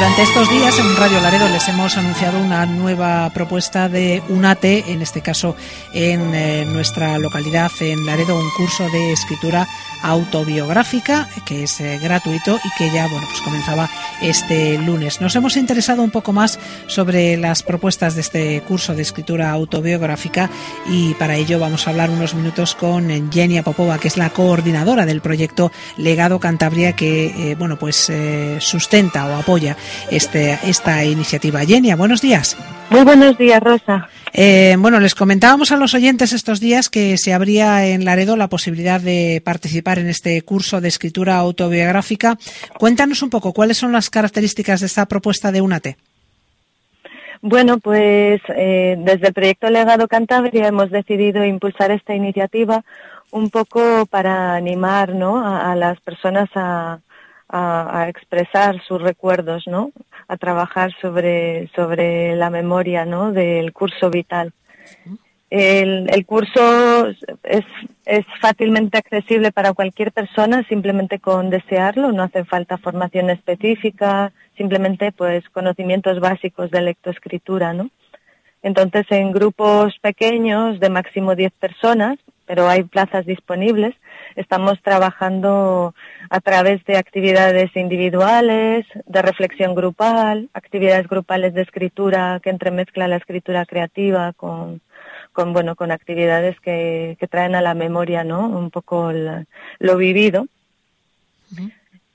Durante estos días en Radio Laredo les hemos anunciado una nueva propuesta de UNATE, en este caso en nuestra localidad, en Laredo, un curso de escritura autobiográfica que es gratuito y que ya pues comenzaba este lunes. Nos hemos interesado un poco más sobre las propuestas de este curso de escritura autobiográfica y para ello vamos a hablar unos minutos con Jenia Popova, que es la coordinadora del proyecto Legado Cantabria, que sustenta o apoya esta iniciativa. Jenia, buenos días. Muy buenos días, Rosa. Les comentábamos a los oyentes estos días que se abría en Laredo la posibilidad de participar en este curso de escritura autobiográfica. Cuéntanos un poco cuáles son las características de esta propuesta de UNATE. Bueno, pues desde el proyecto Legado Cantabria hemos decidido impulsar esta iniciativa un poco para animar, ¿no?, a las personas a expresar sus recuerdos, ¿no?, a trabajar sobre la memoria, ¿no?, del curso vital. El curso es fácilmente accesible para cualquier persona, simplemente con desearlo, no hace falta formación específica, simplemente pues conocimientos básicos de lectoescritura, ¿no? Entonces, en grupos pequeños de máximo 10 personas, pero hay plazas disponibles, estamos trabajando a través de actividades individuales, de reflexión grupal, actividades grupales de escritura que entremezcla la escritura creativa con actividades que traen a la memoria, ¿no?, un poco lo vivido. Uh-huh.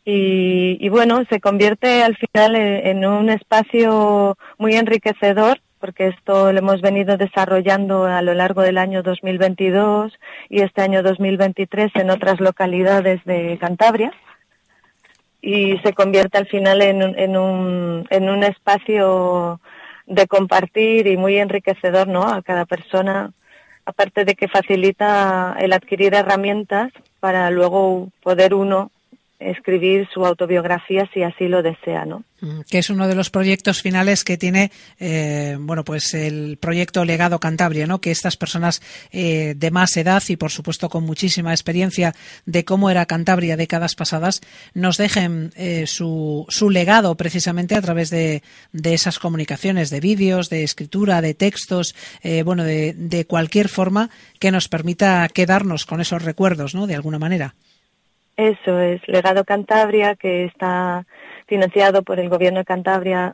Y se convierte al final en un espacio muy enriquecedor, porque esto lo hemos venido desarrollando a lo largo del año 2022 y este año 2023 en otras localidades de Cantabria, y se convierte al final en un espacio de compartir y muy enriquecedor, ¿no?, a cada persona, aparte de que facilita el adquirir herramientas para luego poder uno escribir su autobiografía si así lo desea, ¿no? Que es uno de los proyectos finales que tiene, el proyecto Legado Cantabria, ¿no? Que estas personas de más edad y, por supuesto, con muchísima experiencia de cómo era Cantabria décadas pasadas, nos dejen su legado precisamente a través de esas comunicaciones, de vídeos, de escritura, de textos, de cualquier forma que nos permita quedarnos con esos recuerdos, ¿no? De alguna manera. Eso es, Legado Cantabria, que está financiado por el Gobierno de Cantabria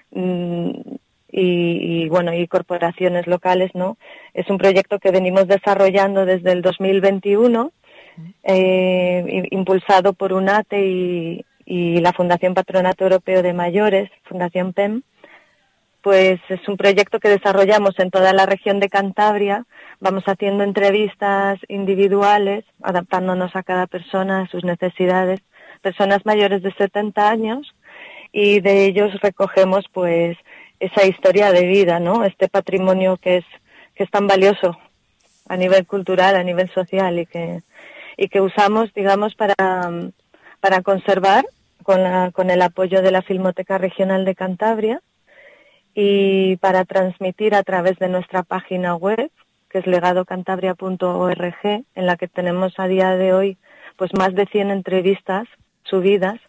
y corporaciones locales, ¿no? Es un proyecto que venimos desarrollando desde el 2021, impulsado por UNATE y la Fundación Patronato Europeo de Mayores, Fundación PEM. Pues es un proyecto que desarrollamos en toda la región de Cantabria. Vamos haciendo entrevistas individuales, adaptándonos a cada persona, a sus necesidades, personas mayores de 70 años, y de ellos recogemos pues esa historia de vida, ¿no? Este patrimonio que es tan valioso a nivel cultural, a nivel social, y que usamos, digamos, para conservar con el apoyo de la Filmoteca Regional de Cantabria y para transmitir a través de nuestra página web, que es legadocantabria.org, en la que tenemos a día de hoy pues más de 100 entrevistas subidas,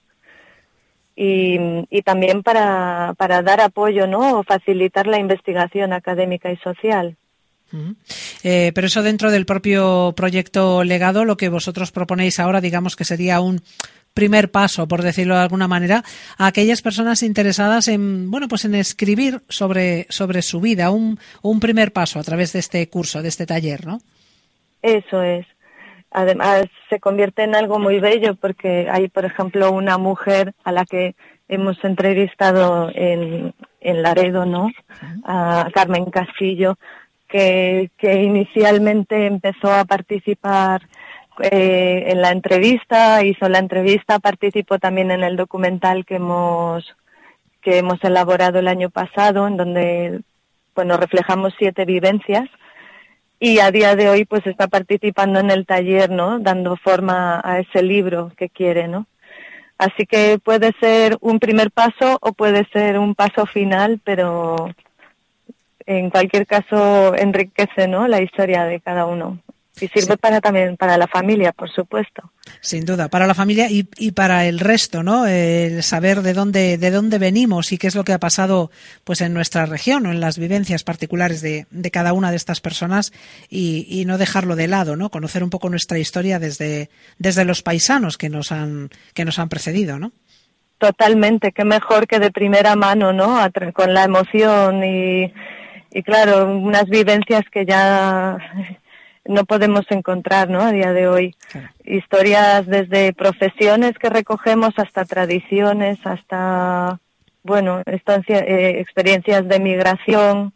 y también para dar apoyo, ¿no?, o facilitar la investigación académica y social. Pero eso dentro del propio proyecto Legado, lo que vosotros proponéis ahora, digamos que sería un primer paso, por decirlo de alguna manera, a aquellas personas interesadas en escribir sobre su vida, un primer paso a través de este curso, de este taller, ¿no? Eso es. Además, se convierte en algo muy bello porque hay, por ejemplo, una mujer a la que hemos entrevistado en Laredo, ¿no?, a Carmen Castillo, que inicialmente empezó a participar en la entrevista, hizo la entrevista, participó también en el documental que hemos elaborado el año pasado, en donde reflejamos 7 vivencias, y a día de hoy pues está participando en el taller, ¿no?, dando forma a ese libro que quiere, ¿no? Así que puede ser un primer paso o puede ser un paso final, pero en cualquier caso enriquece, ¿no?, la historia de cada uno. Y sirve también para la familia, por supuesto. Sin duda, para la familia y para el resto, ¿no? El saber de dónde venimos y qué es lo que ha pasado pues en nuestra región o en las vivencias particulares de cada una de estas personas y no dejarlo de lado, ¿no? Conocer un poco nuestra historia desde los paisanos que nos han precedido, ¿no? Totalmente, qué mejor que de primera mano, ¿no? Con la emoción y claro, unas vivencias que ya no podemos encontrar, ¿no? A día de hoy. Claro. Historias desde profesiones que recogemos hasta tradiciones, hasta, bueno, experiencias de migración,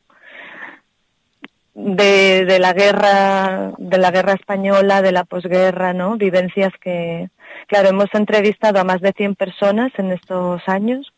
de la guerra española, de la posguerra, ¿no? Vivencias que, claro, hemos entrevistado a más de 100 personas en estos años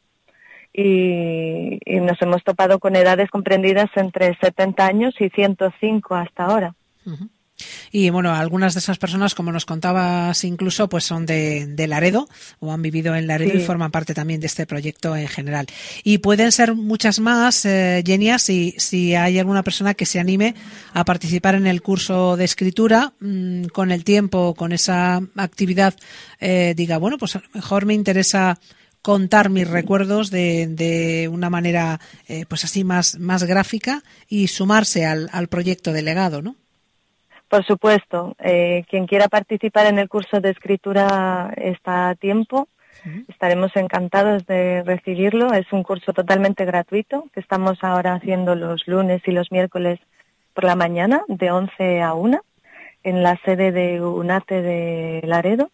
y nos hemos topado con edades comprendidas entre 70 años y 105 hasta ahora. Uh-huh. Y bueno, algunas de esas personas, como nos contabas incluso, pues son de Laredo o han vivido en Laredo, sí, y forman parte también de este proyecto en general. Y pueden ser muchas más, Genia, si hay alguna persona que se anime a participar en el curso de escritura, con el tiempo, con esa actividad, diga, bueno, pues a lo mejor me interesa contar mis recuerdos de una manera pues así más gráfica y sumarse al proyecto de legado, ¿no? Por supuesto, quien quiera participar en el curso de escritura está a tiempo. Sí. Estaremos encantados de recibirlo. Es un curso totalmente gratuito que estamos ahora haciendo los lunes y los miércoles por la mañana de 11 a 1 en la sede de UNATE de Laredo.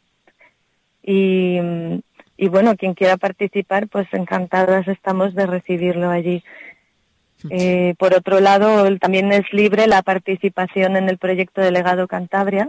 Y bueno, quien quiera participar, pues encantadas estamos de recibirlo allí. Por otro lado, también es libre la participación en el proyecto de Legado Cantabria,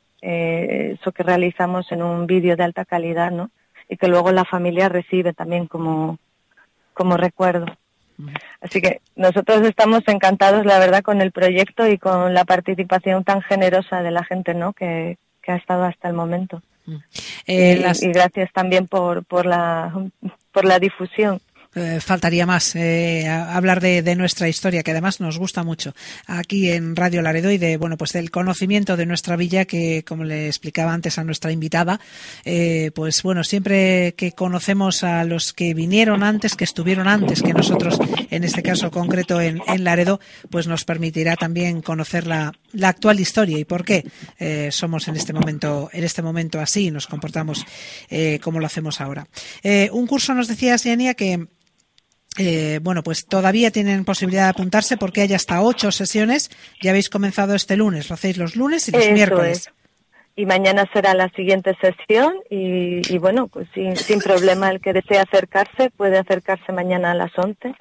eso que realizamos en un vídeo de alta calidad, ¿no? Y que luego la familia recibe también como recuerdo. Así que nosotros estamos encantados, la verdad, con el proyecto y con la participación tan generosa de la gente, ¿no? Que ha estado hasta el momento. Y gracias también por la difusión. Faltaría más hablar de nuestra historia, que además nos gusta mucho aquí en Radio Laredo y pues del conocimiento de nuestra villa, que como le explicaba antes a nuestra invitada, pues bueno, siempre que conocemos a los que vinieron antes, que estuvieron antes que nosotros, en este caso concreto en Laredo, pues nos permitirá también conocer la actual historia y por qué somos en este momento así y nos comportamos como lo hacemos ahora. Un curso, nos decías, Yenia, que bueno, pues todavía tienen posibilidad de apuntarse porque hay hasta 8 sesiones. Ya habéis comenzado este lunes, lo hacéis los lunes y los miércoles. Es. Y mañana será la siguiente sesión y bueno, pues sin problema, el que desee acercarse puede acercarse mañana a las 11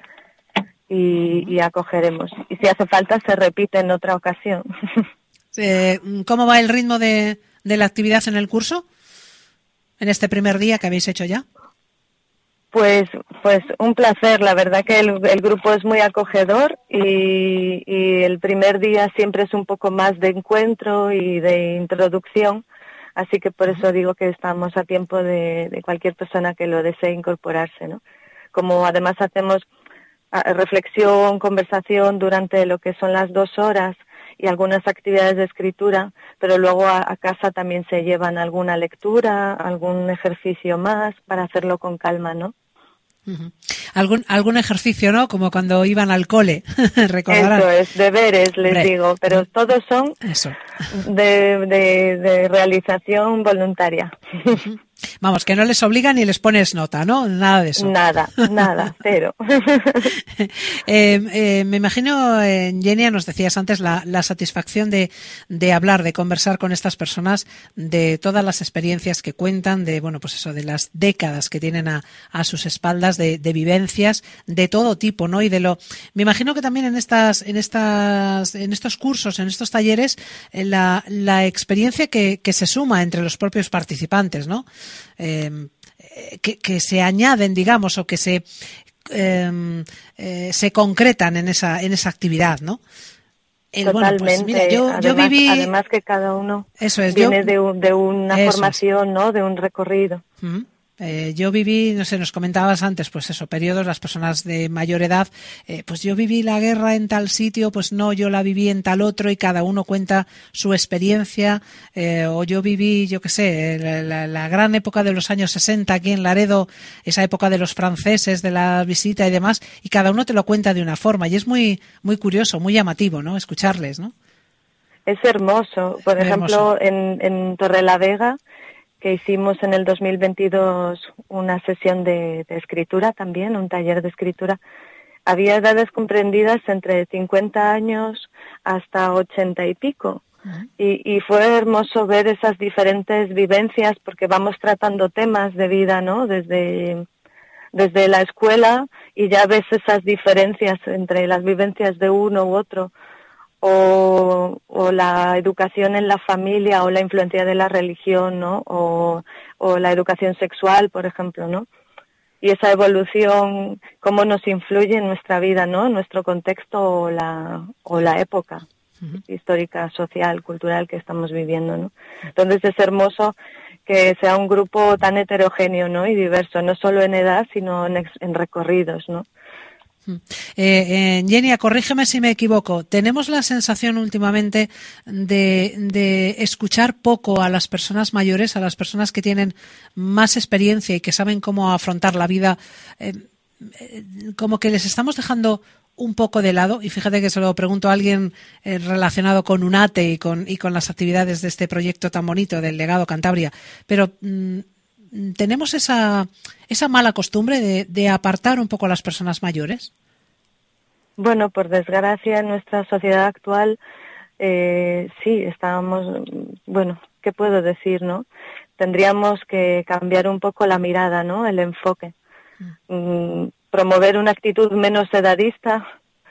y acogeremos. Y si hace falta se repite en otra ocasión. ¿Cómo va el ritmo de la actividad en el curso? En este primer día que habéis hecho ya. Pues un placer, la verdad que el grupo es muy acogedor y el primer día siempre es un poco más de encuentro y de introducción, así que por eso digo que estamos a tiempo de cualquier persona que lo desee incorporarse, ¿no? Como además hacemos reflexión, conversación durante lo que son las 2 horas y algunas actividades de escritura, pero luego a casa también se llevan alguna lectura, algún ejercicio más para hacerlo con calma, ¿no? Uh-huh. Algún ejercicio, ¿no? Como cuando iban al cole, recordarán. Eso es, deberes, les digo, pero todos son de realización voluntaria. Uh-huh. Vamos, que no les obligan ni les pones nota, ¿no? Nada de eso. Nada, cero. Me imagino, Yenia, nos decías antes la satisfacción de hablar, de conversar con estas personas, de todas las experiencias que cuentan, de pues eso, de las décadas que tienen a sus espaldas, de vivencias de todo tipo, ¿no? Me imagino que también en estos cursos, en estos talleres, la experiencia que se suma entre los propios participantes, ¿no? Que se añaden, digamos, o que se concretan en esa actividad, ¿no? Totalmente. Pues mira, yo viví... Además que cada uno eso es, viene de una formación, ¿no? De un recorrido. Yo viví, no sé, nos comentabas antes, pues eso, periodos, las personas de mayor edad, pues yo viví la guerra en tal sitio, pues no, yo la viví en tal otro, y cada uno cuenta su experiencia, o yo viví, yo qué sé, la gran época de los años 60 aquí en Laredo, esa época de los franceses, de la visita y demás, y cada uno te lo cuenta de una forma, y es muy, muy curioso, muy llamativo, ¿no? Escucharles, ¿no? Es hermoso. Por ejemplo, en Torrelavega, que hicimos en el 2022 una sesión de escritura también, un taller de escritura, había edades comprendidas entre 50 años hasta 80 y pico. Y fue hermoso ver esas diferentes vivencias, porque vamos tratando temas de vida, ¿no? Desde la escuela, y ya ves esas diferencias entre las vivencias de uno u otro. O la educación en la familia, o la influencia de la religión, ¿no? O la educación sexual, por ejemplo, ¿no? Y esa evolución, cómo nos influye en nuestra vida, ¿no? En nuestro contexto o la época histórica, social, cultural que estamos viviendo, ¿no? Entonces es hermoso que sea un grupo tan heterogéneo, ¿no? Y diverso, no solo en edad, sino en recorridos, ¿no? Yenia, corrígeme si me equivoco. Tenemos la sensación últimamente de escuchar poco a las personas mayores, a las personas que tienen más experiencia y que saben cómo afrontar la vida, como que les estamos dejando un poco de lado. Y fíjate que se lo pregunto a alguien relacionado con UNATE y con las actividades de este proyecto tan bonito del Legado Cantabria, pero ¿tenemos esa mala costumbre de apartar un poco a las personas mayores? Bueno, por desgracia, en nuestra sociedad actual, sí, estábamos, bueno, ¿qué puedo decir, no? Tendríamos que cambiar un poco la mirada, ¿no? El enfoque. Promover una actitud menos edadista,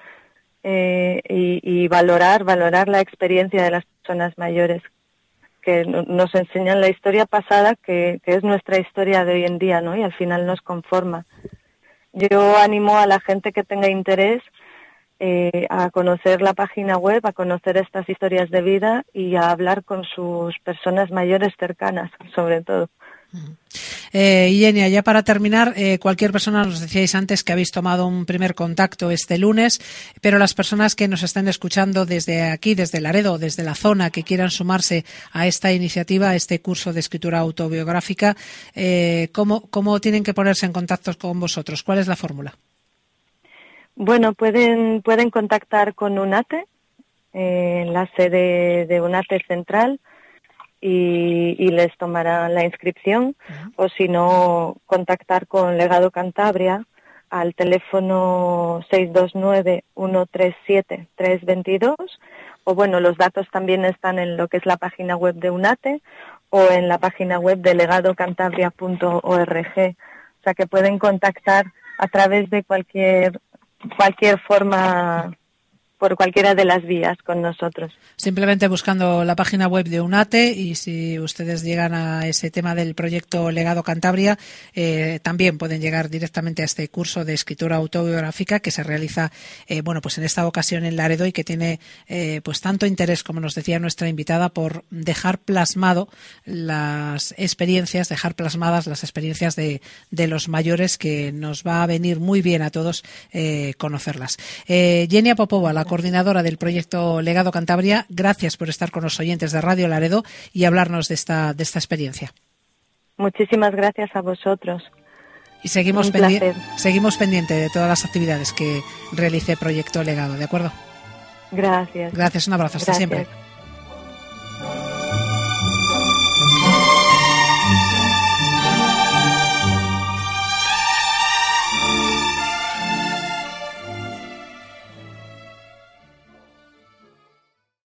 y valorar la experiencia de las personas mayores, que nos enseñan la historia pasada, que es nuestra historia de hoy en día, ¿no? Y al final nos conforma. Yo animo a la gente que tenga interés a conocer la página web, a conocer estas historias de vida y a hablar con sus personas mayores cercanas, sobre todo. Yenia, ya para terminar, cualquier persona, nos decíais antes que habéis tomado un primer contacto este lunes, pero las personas que nos estén escuchando desde aquí, desde Laredo, desde la zona, que quieran sumarse a esta iniciativa, a este curso de escritura autobiográfica, ¿cómo tienen que ponerse en contacto con vosotros? ¿Cuál es la fórmula? Bueno, pueden contactar con UNATE, en la sede de UNATE Central, y les tomarán la inscripción, o si no, contactar con Legado Cantabria al teléfono 629-137-322, o bueno, los datos también están en lo que es la página web de UNATE o en la página web de legadocantabria.org, o sea que pueden contactar a través de cualquier forma, por cualquiera de las vías con nosotros. Simplemente buscando la página web de UNATE, y si ustedes llegan a ese tema del proyecto Legado Cantabria, también pueden llegar directamente a este curso de escritura autobiográfica que se realiza, pues en esta ocasión en Laredo, y que tiene pues tanto interés, como nos decía nuestra invitada, por dejar plasmado las experiencias, dejar plasmadas las experiencias de los mayores, que nos va a venir muy bien a todos conocerlas. Yenia Popova, la coordinadora del proyecto Legado Cantabria, gracias por estar con los oyentes de Radio Laredo y hablarnos de esta experiencia. Muchísimas gracias a vosotros. Y seguimos pendiente de todas las actividades que realice Proyecto Legado, ¿de acuerdo? Gracias. Gracias, un abrazo, hasta siempre.